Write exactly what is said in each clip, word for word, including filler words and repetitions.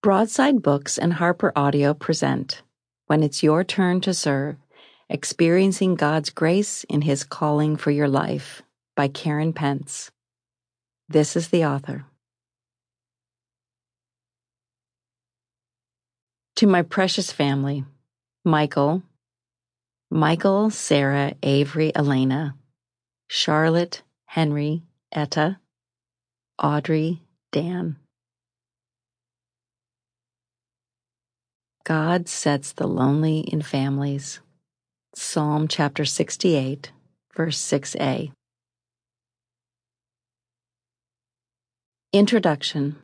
Broadside Books and Harper Audio present When It's Your Turn to Serve, Experiencing God's Grace in His Calling for Your Life by Karen Pence. This is the author. To my precious family, Michael, Michael, Sarah, Avery, Elena, Charlotte, Henry, Etta, Audrey, Dan. God sets the lonely in families. Psalm chapter sixty-eight, verse six a. Introduction.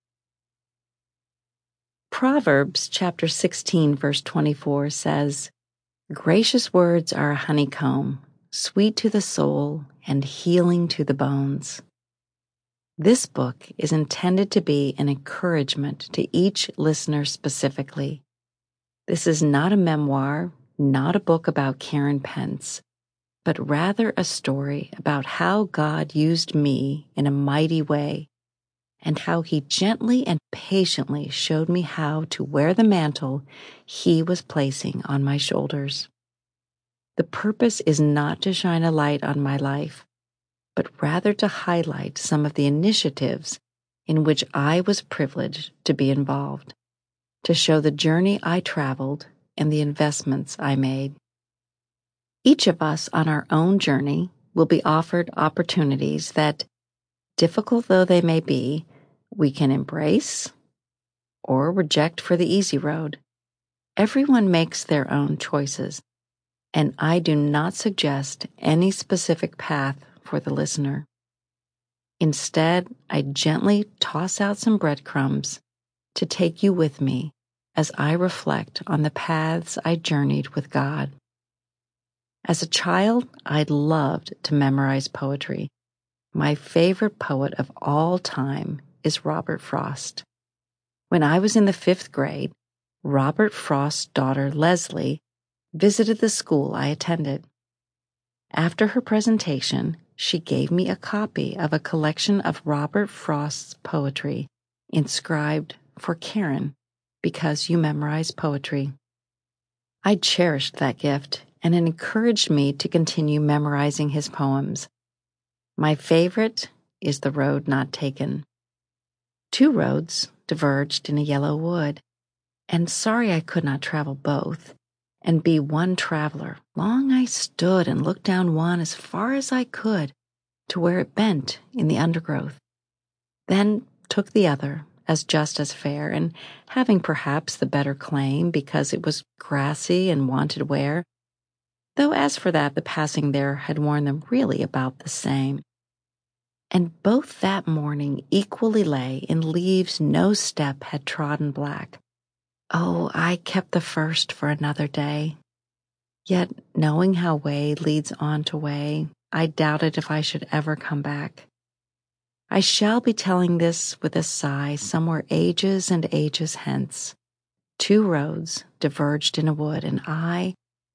Proverbs chapter sixteen, verse twenty-four says, "Gracious words are a honeycomb, sweet to the soul and healing to the bones." This book is intended to be an encouragement to each listener specifically. This is not a memoir, not a book about Karen Pence, but rather a story about how God used me in a mighty way and how He gently and patiently showed me how to wear the mantle He was placing on my shoulders. The purpose is not to shine a light on my life, but rather to highlight some of the initiatives in which I was privileged to be involved, to show the journey I traveled and the investments I made. Each of us on our own journey will be offered opportunities that, difficult though they may be, we can embrace or reject for the easy road. Everyone makes their own choices, and I do not suggest any specific path for the listener. Instead, I gently toss out some breadcrumbs to take you with me as I reflect on the paths I journeyed with God. As a child, I loved to memorize poetry. My favorite poet of all time is Robert Frost. When I was in the fifth grade, Robert Frost's daughter, Leslie, visited the school I attended. After her presentation, she gave me a copy of a collection of Robert Frost's poetry inscribed "For Karen, because you memorize poetry." I cherished that gift, and it encouraged me to continue memorizing his poems. My favorite is "The Road Not Taken." Two roads diverged in a yellow wood, and sorry I could not travel both and be one traveler. Long I stood and looked down one as far as I could to where it bent in the undergrowth, then took the other as just as fair, and having perhaps the better claim because it was grassy and wanted wear, though as for that the passing there had worn them really about the same. And both that morning equally lay in leaves no step had trodden black. Oh, I kept the first for another day. Yet, knowing how way leads on to way, I doubted if I should ever come back. I shall be telling this with a sigh somewhere ages and ages hence. Two roads diverged in a wood, and I,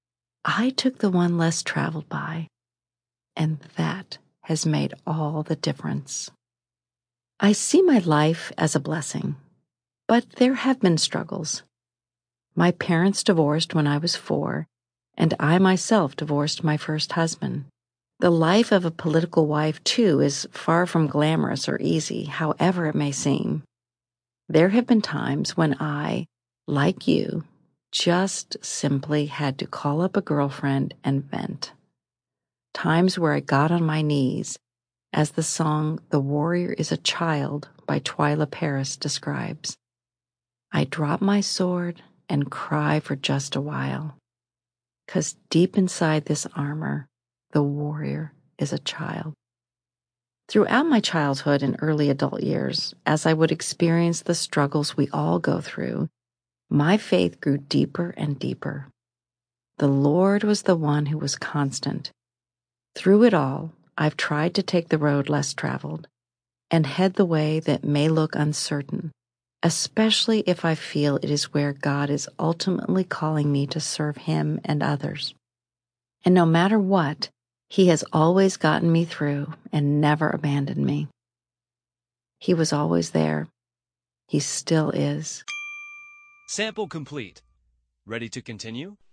I took the one less traveled by, and that has made all the difference. I see my life as a blessing, but there have been struggles. My parents divorced when I was four, and I myself divorced my first husband. The life of a political wife, too, is far from glamorous or easy, however it may seem. There have been times when I, like you, just simply had to call up a girlfriend and vent. Times where I got on my knees, as the song "The Warrior is a Child" by Twyla Paris describes. I drop my sword and cry for just a while, 'cause deep inside this armor, the warrior is a child. Throughout my childhood and early adult years, as I would experience the struggles we all go through, my faith grew deeper and deeper. The Lord was the one who was constant. Through it all, I've tried to take the road less traveled and head the way that may look uncertain, especially if I feel it is where God is ultimately calling me to serve Him and others. And no matter what, He has always gotten me through and never abandoned me. He was always there. He still is. Sample complete. Ready to continue?